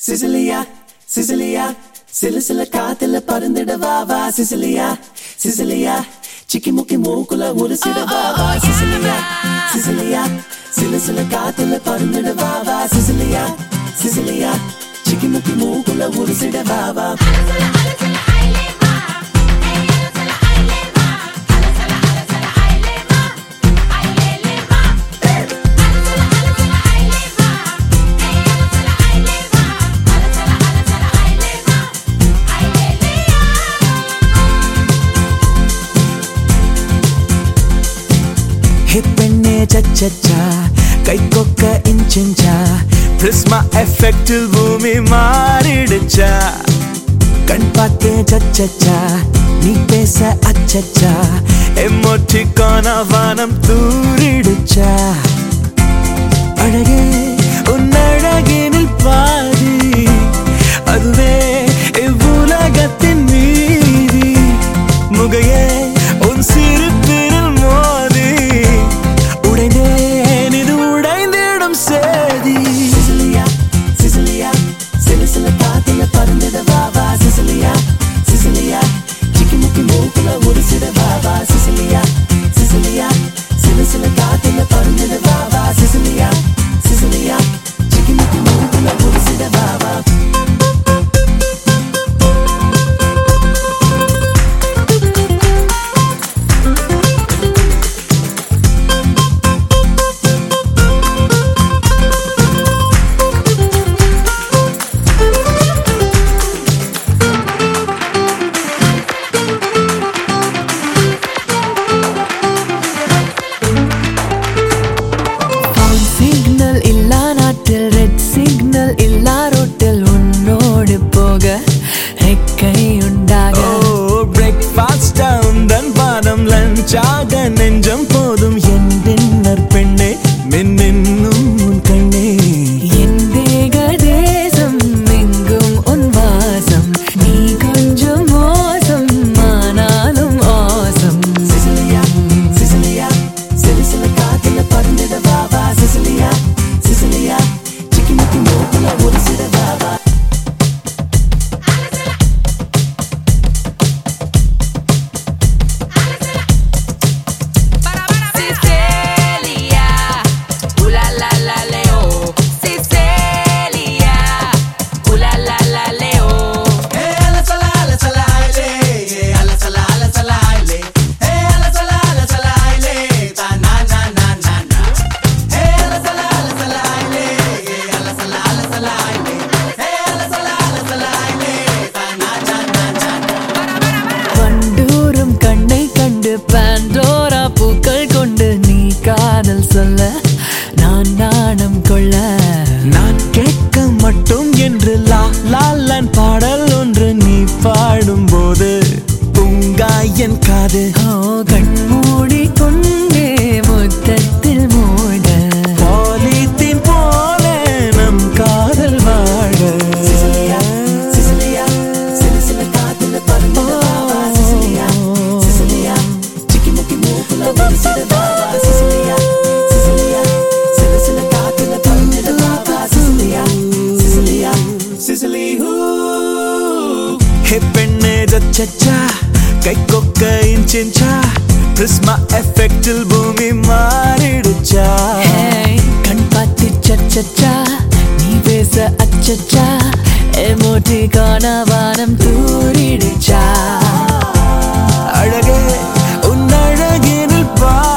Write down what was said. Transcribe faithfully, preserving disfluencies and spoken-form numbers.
Sicilia, Sicilia, சில சில காத்துல பறந்துட வாவா Sicilia, Sicilia, சிக்கி முக்கி மூக்குல ஒரு சில வாவா Sicilia, Sicilia, சில சில காத்துல பறந்துட வாவா Sicilia, Sicilia, சிக்கி முக்கி மூக்குல ஒரு சில வாவா பெண்ணே சச்சச்சா கை கொக்க இன்ச்சா பிரிஸ்மா எஃபெக்டில் பூமி மாறிடுச்சா கண் பார்த்தே சச்சச்சா நீ பேச அச்சச்சா எமோட்டிகான வானம் தூரிடுச்சா அழகே உன் அழகினில் பாதி அதுவே இவ்வுலகத்தின் மீதி முகையே உன் சிரிப்பினில் மோதி Sicilia, Sicilia, சில சில காத்துல பறந்துட வாவா Sicilia, Sicilia, சிக்கி முக்கி மூக்குல ஒரு சில வாவா Sicilia, Sicilia, சில சில காத்துல பறந்துட வாவா Sicilia, Sicilia, சிக்கி முக்கி மூக்குல ஒரு சில வாவா ரெட் சிக்னல் இல்லா ரோட்டில் உன்னோடு போக ரெக்கை உண்டாக பிரேக்ஃபாஸ்ட் உந்தன் பானம் லஞ்சாக நெஞ்சம் போதும் என் டின்னர் பெண்ணே மின்னும் உன் கண்ணே என் தேக தேசம் எங்கும் உன் வாசம் நீ கொஞ்சம் மோசம் ஆனாலும் ஆசம் Sicilia, Sicilia, சில சில காத்துல பறந்துட வாவா Sicilia, Sicilia, சிக்கி முக்கி மூக்குல ஒரு சில வாவா பாண்டோரா பூக்கள் கொண்டு நீ காதல் சொல்ல நான் நாணம் கொள்ள நான் கேட்க மட்டும் என்று லா லாலன் பாடல் ஒன்று நீ பாடும் போது பூங்காயன் காது கண் மூடி கொண்டே முத்தத்தில் மூட பாலித்தீன் போல நம் காதல் வாழ Sicilia, Sicilia, சில சில காத்துல பறந்துட வாவா Sicilia, Sicilia, சிக்கி முக்கி மூக்குல ஒரு சில வாவா Sicilia, Sicilia, சில சில காத்துல பறந்துட வாவா Sicilia, Sicilia, Sicily, ஹே பெண்ணே சச்சச்சா கை கொக்க இன்ச்சா பிரிஸ்மா எஃபெக்டில் பூமி மாறிடுச்சா கண் பார்த்து சச்சச்சா நீ பேச அச்சச்சா எமோட்டிகான வானம் தூரிடுச்சா அழகே உன் அழகினில் பா